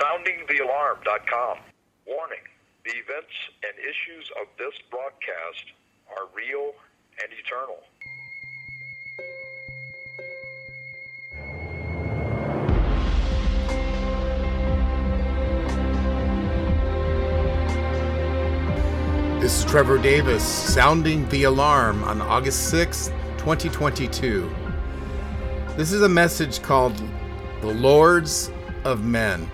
SoundingTheAlarm.com. Warning: the events and issues of this broadcast are real and eternal. This is Trevor Davis, sounding the alarm on August 6th, 2022. This is a message called The Lords of Men.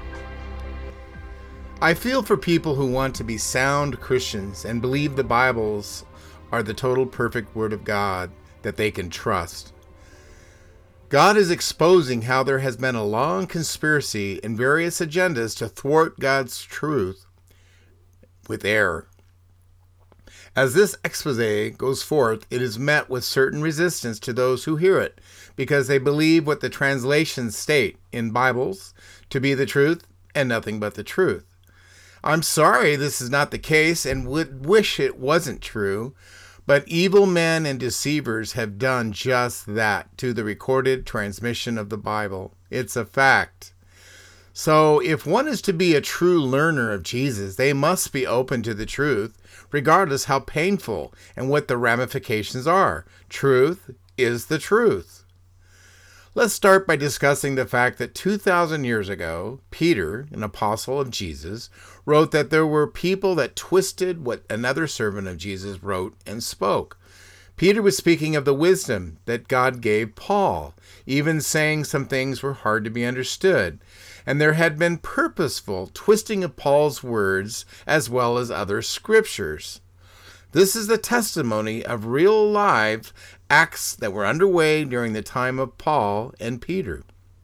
I feel for people who want to be sound Christians and believe the Bibles are the total perfect Word of God that they can trust. God is exposing how there has been a long conspiracy and various agendas to thwart God's truth with error. As this expose goes forth, it is met with certain resistance to those who hear it, because they believe what the translations state in Bibles to be the truth and nothing but the truth. I'm sorry this is not the case and would wish it wasn't true, but evil men and deceivers have done just that to the recorded transmission of the Bible. It's a fact. So if one is to be a true learner of Jesus, they must be open to the truth, regardless how painful and what the ramifications are. Truth is the truth. Let's start by discussing the fact that 2,000 years ago, Peter, an apostle of Jesus, wrote that there were people that twisted what another servant of Jesus wrote and spoke. Peter was speaking of the wisdom that God gave Paul, even saying some things were hard to be understood. And there had been purposeful twisting of Paul's words as well as other scriptures. This is the testimony of real live acts that were underway during the time of Paul and Peter.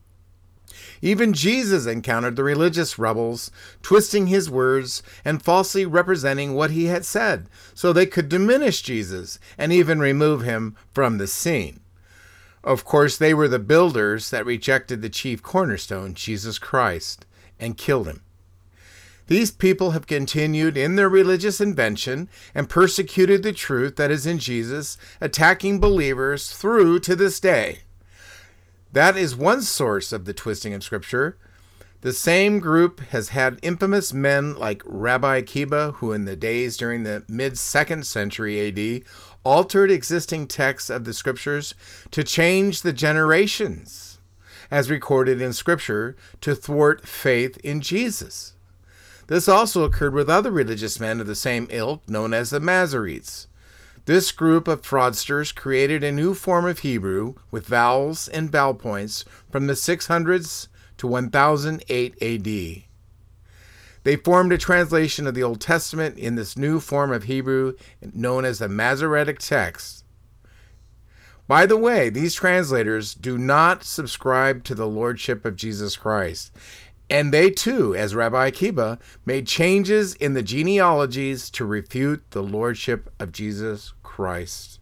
Even Jesus encountered the religious rebels, twisting his words and falsely representing what he had said, so they could diminish Jesus and even remove him from the scene. Of course, they were the builders that rejected the chief cornerstone, Jesus Christ, and killed him. These people have continued in their religious invention and persecuted the truth that is in Jesus, attacking believers through to this day. That is one source of the twisting of Scripture. The same group has had infamous men like Rabbi Akiba, who in the days during the mid-2nd century A.D. altered existing texts of the Scriptures to change the generations, as recorded in Scripture, to thwart faith in Jesus. This also occurred with other religious men of the same ilk, known as the Masoretes. This group of fraudsters created a new form of Hebrew with vowels and vowel points from the 600s to 1008 A.D. They formed a translation of the Old Testament in this new form of Hebrew known as the Masoretic text. By the way, these translators do not subscribe to the Lordship of Jesus Christ, and they too, as Rabbi Akiba, made changes in the genealogies to refute the Lordship of Jesus Christ.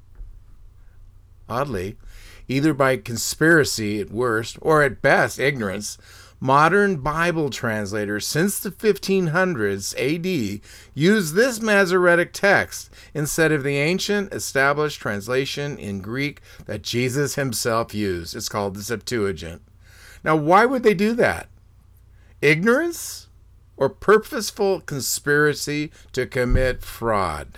Oddly, either by conspiracy at worst, or at best ignorance, modern Bible translators since the 1500s AD use this Masoretic text instead of the ancient established translation in Greek that Jesus himself used. It's called the Septuagint. Now, why would they do that? Ignorance or purposeful conspiracy to commit fraud?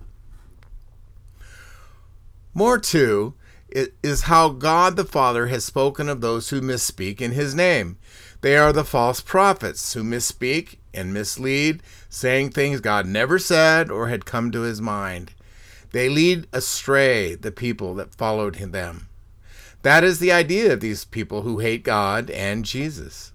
More too, it is how God the Father has spoken of those who misspeak in his name. They are the false prophets who misspeak and mislead, saying things God never said or had come to his mind. They lead astray the people that followed them. That is the idea of these people who hate God and Jesus.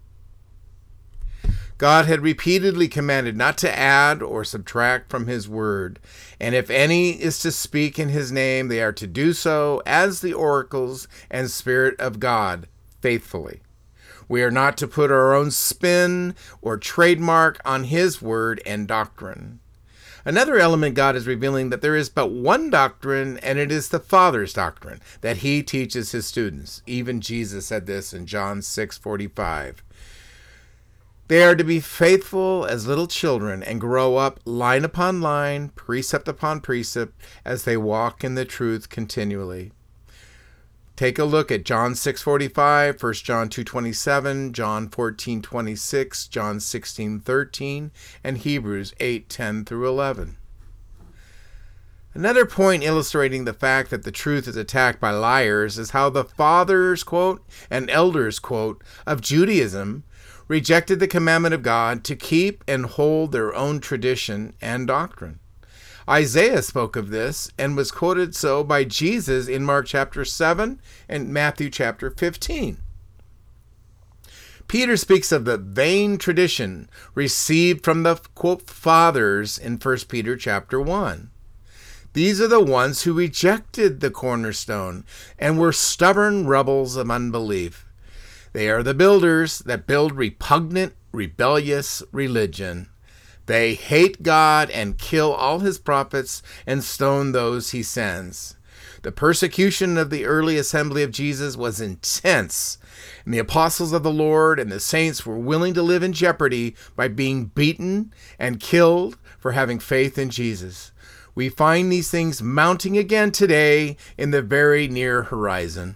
God had repeatedly commanded not to add or subtract from his word, and if any is to speak in his name, they are to do so as the oracles and Spirit of God, faithfully. We are not to put our own spin or trademark on his word and doctrine. Another element God is revealing that there is but one doctrine, and it is the Father's doctrine that he teaches his students. Even Jesus said this in John 6:45. They are to be faithful as little children and grow up line upon line, precept upon precept, as they walk in the truth continually. Take a look at John 6:45, 1 John 2:27, John 14:26, John 16:13, and Hebrews 8:10 through 11. Another point illustrating the fact that the truth is attacked by liars is how the fathers, quote, and elders, quote, of Judaism rejected the commandment of God to keep and hold their own tradition and doctrine. Isaiah spoke of this and was quoted so by Jesus in Mark chapter 7 and Matthew chapter 15. Peter speaks of the vain tradition received from the, quote, fathers in 1 Peter chapter 1. These are the ones who rejected the cornerstone and were stubborn rebels of unbelief. They are the builders that build repugnant, rebellious religion. They hate God and kill all his prophets and stone those he sends. The persecution of the early assembly of Jesus was intense, and the apostles of the Lord and the saints were willing to live in jeopardy by being beaten and killed for having faith in Jesus. We find these things mounting again today in the very near horizon.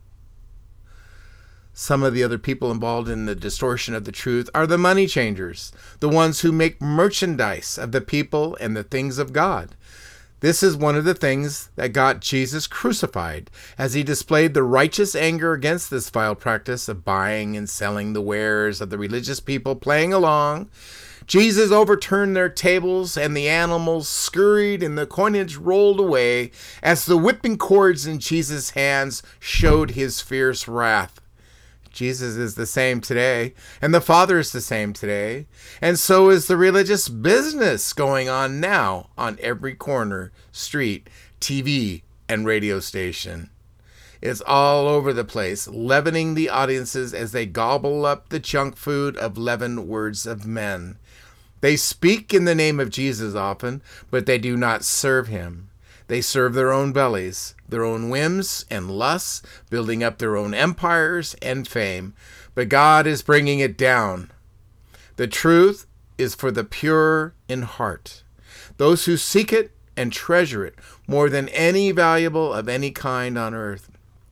Some of the other people involved in the distortion of the truth are the money changers, the ones who make merchandise of the people and the things of God. This is one of the things that got Jesus crucified, as he displayed the righteous anger against this vile practice of buying and selling the wares of the religious people playing along. Jesus overturned their tables, and the animals scurried and the coinage rolled away as the whipping cords in Jesus' hands showed his fierce wrath. Jesus is the same today, and the Father is the same today, and so is the religious business going on now on every corner, street, TV, and radio station. It's all over the place, leavening the audiences as they gobble up the junk food of leavened words of men. They speak in the name of Jesus often, but they do not serve him. They serve their own bellies, their own whims and lusts, building up their own empires and fame. But God is bringing it down. The truth is for the pure in heart, those who seek it and treasure it more than any valuable of any kind on earth.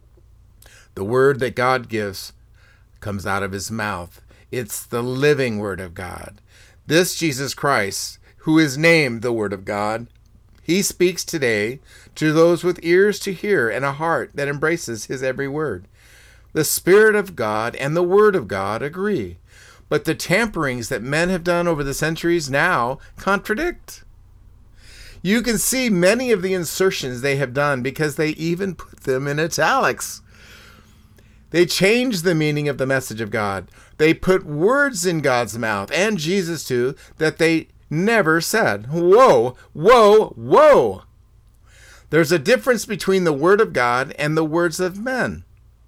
The word that God gives comes out of his mouth. It's the living word of God. This Jesus Christ, who is named the Word of God, he speaks today to those with ears to hear and a heart that embraces his every word. The Spirit of God and the Word of God agree, but the tamperings that men have done over the centuries now contradict. You can see many of the insertions they have done because they even put them in italics. They changed the meaning of the message of God. They put words in God's mouth, and Jesus too, that they never said. Whoa, whoa, whoa. There's a difference between the word of God and the words of men.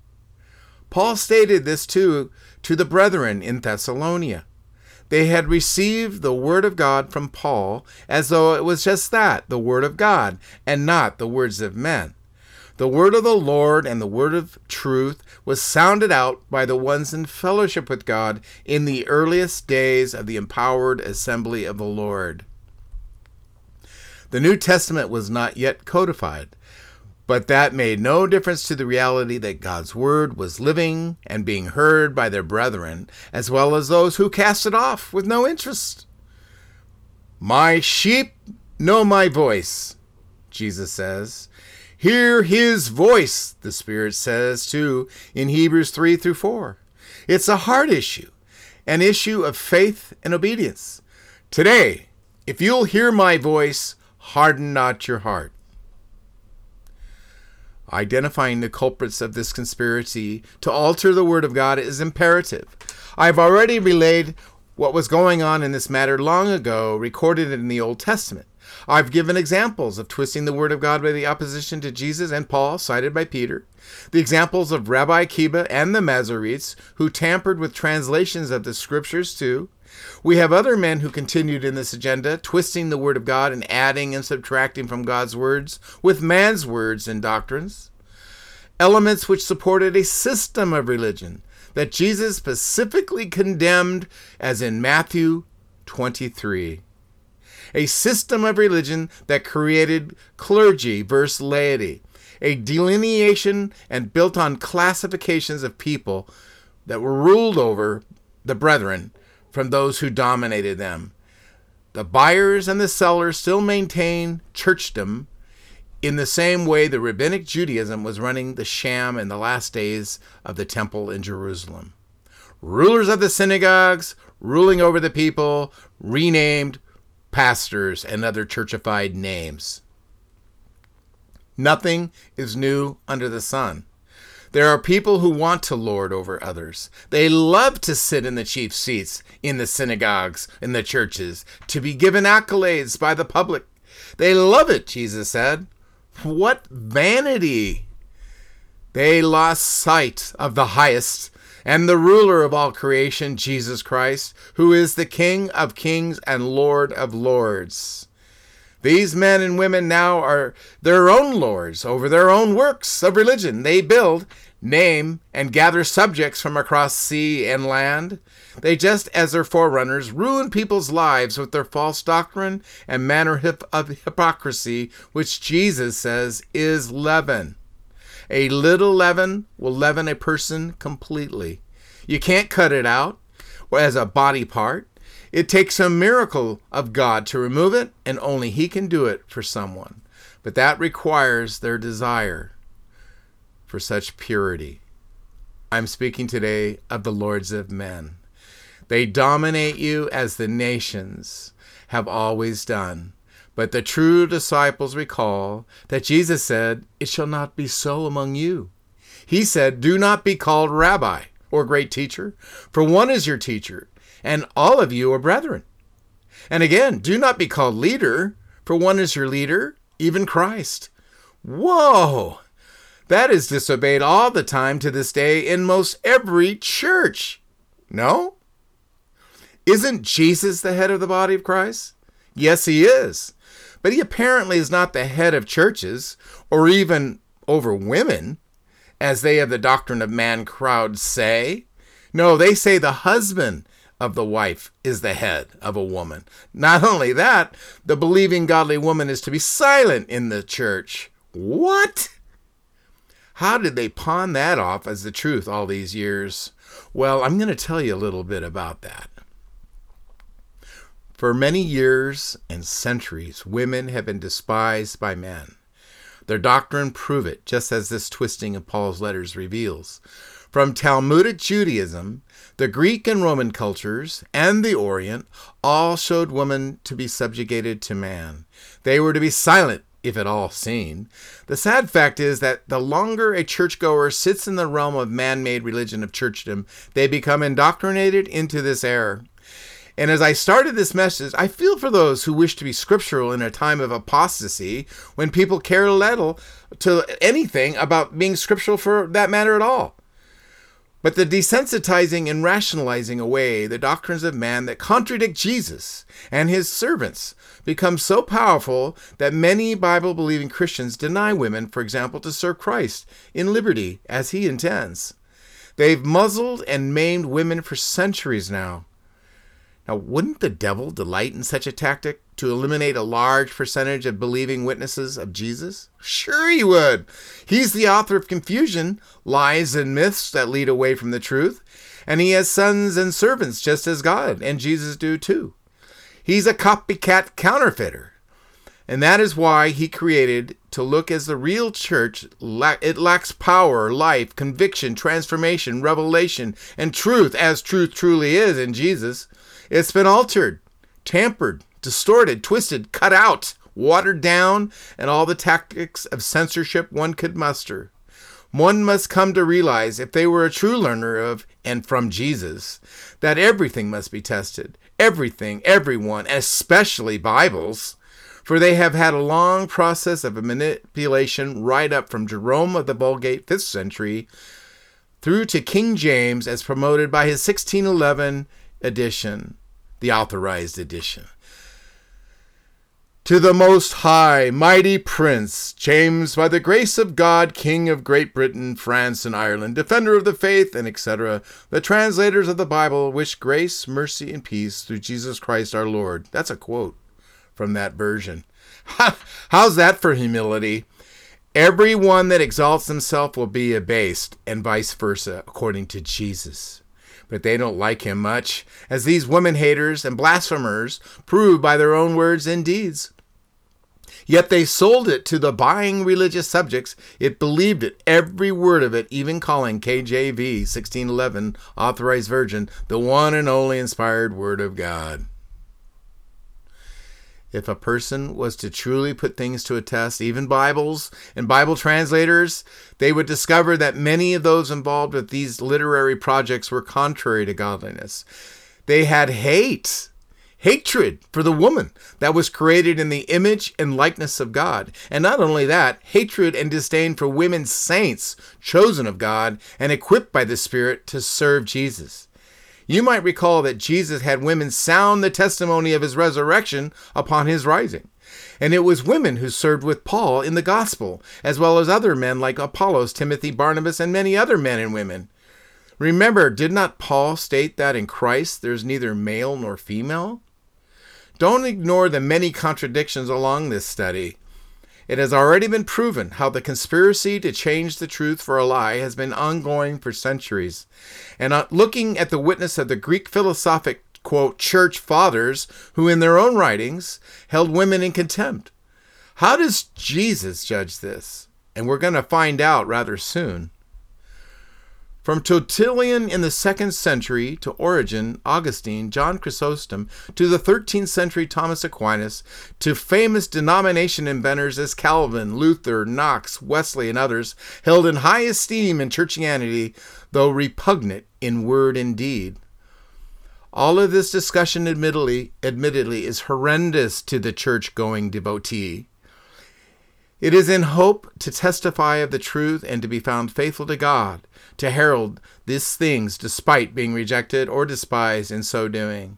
Paul stated this too to the brethren in Thessalonica. They had received the word of God from Paul as though it was just that, the word of God, and not the words of men. The word of the Lord and the word of truth was sounded out by the ones in fellowship with God in the earliest days of the empowered assembly of the Lord. The New Testament was not yet codified, but that made no difference to the reality that God's word was living and being heard by their brethren, as well as those who cast it off with no interest. My sheep know my voice, Jesus says. Hear his voice, the Spirit says too in Hebrews 3-4. It's a heart issue, an issue of faith and obedience. Today, if you'll hear my voice, harden not your heart. Identifying the culprits of this conspiracy to alter the word of God is imperative. I've already relayed what was going on in this matter long ago, recorded in the Old Testament. I've given examples of twisting the word of God by the opposition to Jesus and Paul, cited by Peter. The examples of Rabbi Akiba and the Masoretes, who tampered with translations of the scriptures too. We have other men who continued in this agenda, twisting the word of God and adding and subtracting from God's words with man's words and doctrines. Elements which supported a system of religion that Jesus specifically condemned, as in Matthew 23. A system of religion that created clergy versus laity, a delineation and built on classifications of people that were ruled over the brethren from those who dominated them. The buyers and the sellers still maintain churchdom in the same way the rabbinic Judaism was running the sham in the last days of the temple in Jerusalem. Rulers of the synagogues ruling over the people, renamed pastors and other churchified names. Nothing is new under the sun. There are people who want to lord over others. They love to sit in the chief seats in the synagogues, in the churches, to be given accolades by the public. They love it, Jesus said. What vanity! They lost sight of the highest and the ruler of all creation, Jesus Christ, who is the King of kings and Lord of lords. These men and women now are their own lords over their own works of religion. They build, name, and gather subjects from across sea and land. They, just as their forerunners, ruin people's lives with their false doctrine and manner of hypocrisy, which Jesus says is leaven. A little leaven will leaven a person completely. You can't cut it out as a body part. It takes a miracle of God to remove it, and only He can do it for someone. But that requires their desire for such purity. I'm speaking today of the lords of men. They dominate you as the nations have always done. But the true disciples recall that Jesus said, "It shall not be so among you." He said, "Do not be called rabbi or great teacher, for one is your teacher, and all of you are brethren." And again, "Do not be called leader, for one is your leader, even Christ." Whoa! That is disobeyed all the time to this day in most every church. No? Isn't Jesus the head of the body of Christ? Yes, He is. But He apparently is not the head of churches, or even over women, as they of the doctrine of man crowd say. No, they say the husband of the wife is the head of a woman. Not only that, the believing godly woman is to be silent in the church. What? How did they pawn that off as the truth all these years? Well, I'm going to tell you a little bit about that. For many years and centuries, women have been despised by men. Their doctrine prove it, just as this twisting of Paul's letters reveals. From Talmudic Judaism, the Greek and Roman cultures, and the Orient, all showed women to be subjugated to man. They were to be silent, if at all seen. The sad fact is that the longer a churchgoer sits in the realm of man-made religion of churchdom, they become indoctrinated into this error. And as I started this message, I feel for those who wish to be scriptural in a time of apostasy, when people care little to anything about being scriptural for that matter at all. But the desensitizing and rationalizing away the doctrines of man that contradict Jesus and His servants becomes so powerful that many Bible-believing Christians deny women, for example, to serve Christ in liberty as He intends. They've muzzled and maimed women for centuries now. Now, wouldn't the devil delight in such a tactic to eliminate a large percentage of believing witnesses of Jesus? Sure he would. He's the author of confusion, lies, and myths that lead away from the truth. And He has sons and servants just as God and Jesus do too. He's a copycat counterfeiter. And that is why He created to look as the real church. It lacks power, life, conviction, transformation, revelation, and truth, as truth truly is in Jesus. It's been altered, tampered, distorted, twisted, cut out, watered down, and all the tactics of censorship one could muster. One must come to realize, if they were a true learner of and from Jesus, that everything must be tested. Everything, everyone, especially Bibles. For they have had a long process of manipulation right up from Jerome of the Vulgate 5th century through to King James as promoted by his 1611 edition, the authorized edition. To the Most High, mighty Prince, James, by the grace of God, King of Great Britain, France, and Ireland, defender of the faith, and etc., the translators of the Bible wish grace, mercy, and peace through Jesus Christ our Lord. That's a quote from that version. How's that for humility? Everyone that exalts himself will be abased, and vice versa, according to Jesus. But they don't like him much, as these women haters and blasphemers prove by their own words and deeds. Yet they sold it to the buying religious subjects. It believed it, every word of it, even calling KJV 1611 Authorized Version the one and only inspired Word of God. If a person was to truly put things to a test, even Bibles and Bible translators, they would discover that many of those involved with these literary projects were contrary to godliness. They had hatred for the woman that was created in the image and likeness of God. And not only that, hatred and disdain for women saints chosen of God and equipped by the Spirit to serve Jesus. You might recall that Jesus had women sound the testimony of his resurrection upon his rising. And it was women who served with Paul in the gospel, as well as other men like Apollos, Timothy, Barnabas, and many other men and women. Remember, did not Paul state that in Christ there's neither male nor female? Don't ignore the many contradictions along this study. It has already been proven how the conspiracy to change the truth for a lie has been ongoing for centuries. And looking at the witness of the Greek philosophic, quote, church fathers, who in their own writings held women in contempt. How does Jesus judge this? And we're going to find out rather soon. From Tertullian in the 2nd century to Origen, Augustine, John Chrysostom, to the 13th century Thomas Aquinas, to famous denomination inventors as Calvin, Luther, Knox, Wesley, and others, held in high esteem in churchianity, though repugnant in word and deed. All of this discussion admittedly is horrendous to the church-going devotee. It is in hope to testify of the truth and to be found faithful to God, to herald these things despite being rejected or despised in so doing.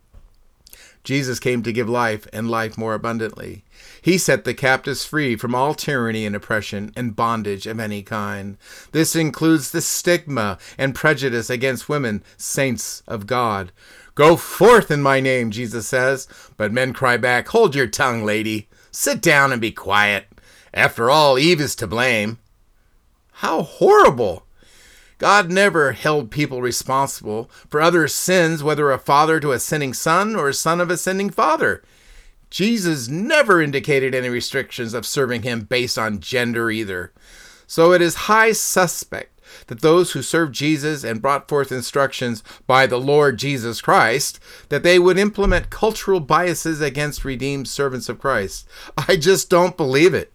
Jesus came to give life and life more abundantly. He set the captives free from all tyranny and oppression and bondage of any kind. This includes the stigma and prejudice against women, saints of God. Go forth in my name, Jesus says, but men cry back, hold your tongue, lady. Sit down and be quiet. After all, Eve is to blame. How horrible! God never held people responsible for others' sins, whether a father to a sinning son or a son of a sinning father. Jesus never indicated any restrictions of serving him based on gender either. So it is high suspect that those who served Jesus and brought forth instructions by the Lord Jesus Christ, that they would implement cultural biases against redeemed servants of Christ. I just don't believe it.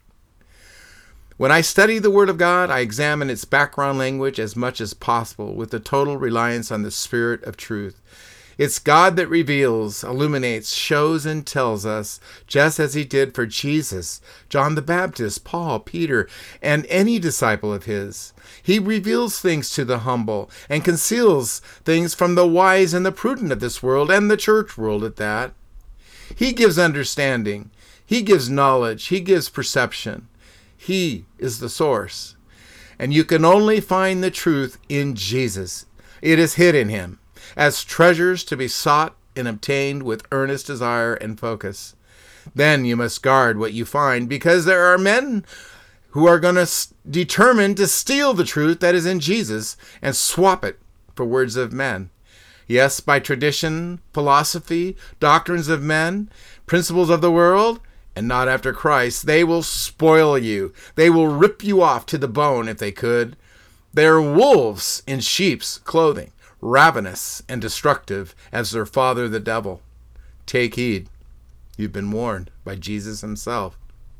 When I study the Word of God, I examine its background language as much as possible with the total reliance on the Spirit of truth. It's God that reveals, illuminates, shows, and tells us, just as he did for Jesus, John the Baptist, Paul, Peter, and any disciple of his. He reveals things to the humble and conceals things from the wise and the prudent of this world and the church world at that. He gives understanding. He gives knowledge. He gives perception. He is the source. And you can only find the truth in Jesus. It is hid in him, as treasures to be sought and obtained with earnest desire and focus. Then you must guard what you find, because there are men who are going to determine to steal the truth that is in Jesus and swap it for words of men. Yes, by tradition, philosophy, doctrines of men, principles of the world, and not after Christ. They will spoil you. They will rip you off to the bone if they could. They are wolves in sheep's clothing, ravenous and destructive as their father the devil. Take heed. You've been warned by Jesus himself.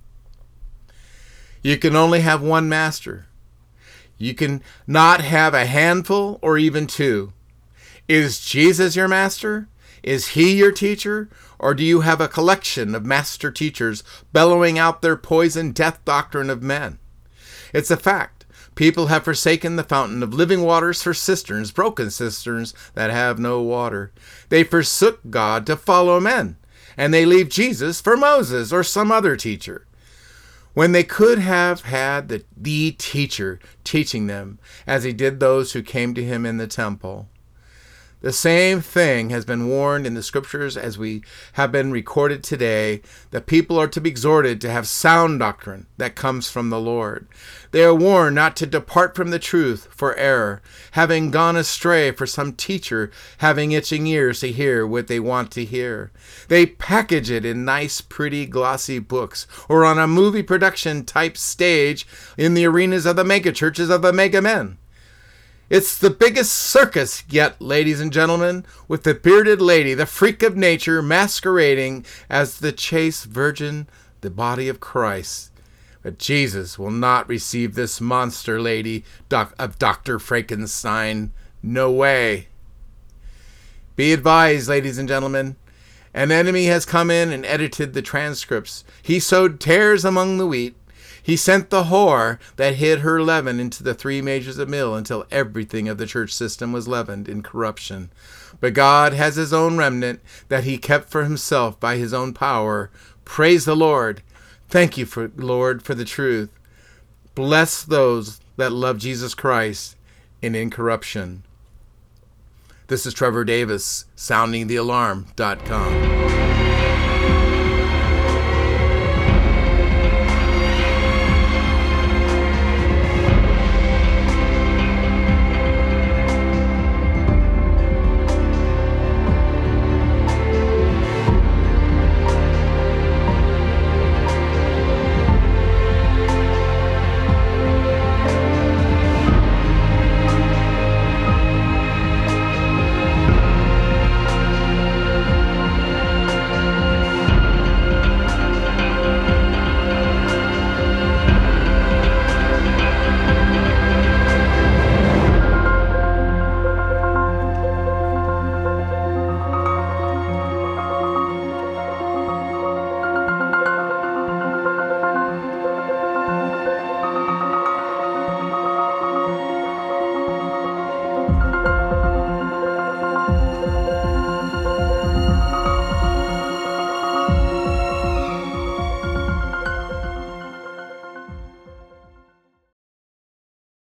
You can only have one master. You can not have a handful or even two. Is Jesus your master? Is he your teacher? Or do you have a collection of master teachers bellowing out their poison death doctrine of men? It's a fact. People have forsaken the fountain of living waters for cisterns, broken cisterns that have no water. They forsook God to follow men, and they leave Jesus for Moses or some other teacher, when they could have had the teacher teaching them as he did those who came to him in the temple. The same thing has been warned in the scriptures as we have been recorded today, that people are to be exhorted to have sound doctrine that comes from the Lord. They are warned not to depart from the truth for error, having gone astray for some teacher having itching ears to hear what they want to hear. They package it in nice, pretty, glossy books, or on a movie production type stage in the arenas of the mega churches of the mega men. It's the biggest circus yet, ladies and gentlemen, with the bearded lady, the freak of nature, masquerading as the chaste virgin, the body of Christ. But Jesus will not receive this monster lady of Dr. Frankenstein. No way. Be advised, ladies and gentlemen. An enemy has come in and edited the transcripts. He sowed tares among the wheat. He sent the whore that hid her leaven into the three measures of meal until everything of the church system was leavened in corruption. But God has his own remnant that he kept for himself by his own power. Praise the Lord. Thank you, Lord, for the truth. Bless those that love Jesus Christ in incorruption. This is Trevor Davis, soundingthealarm.com.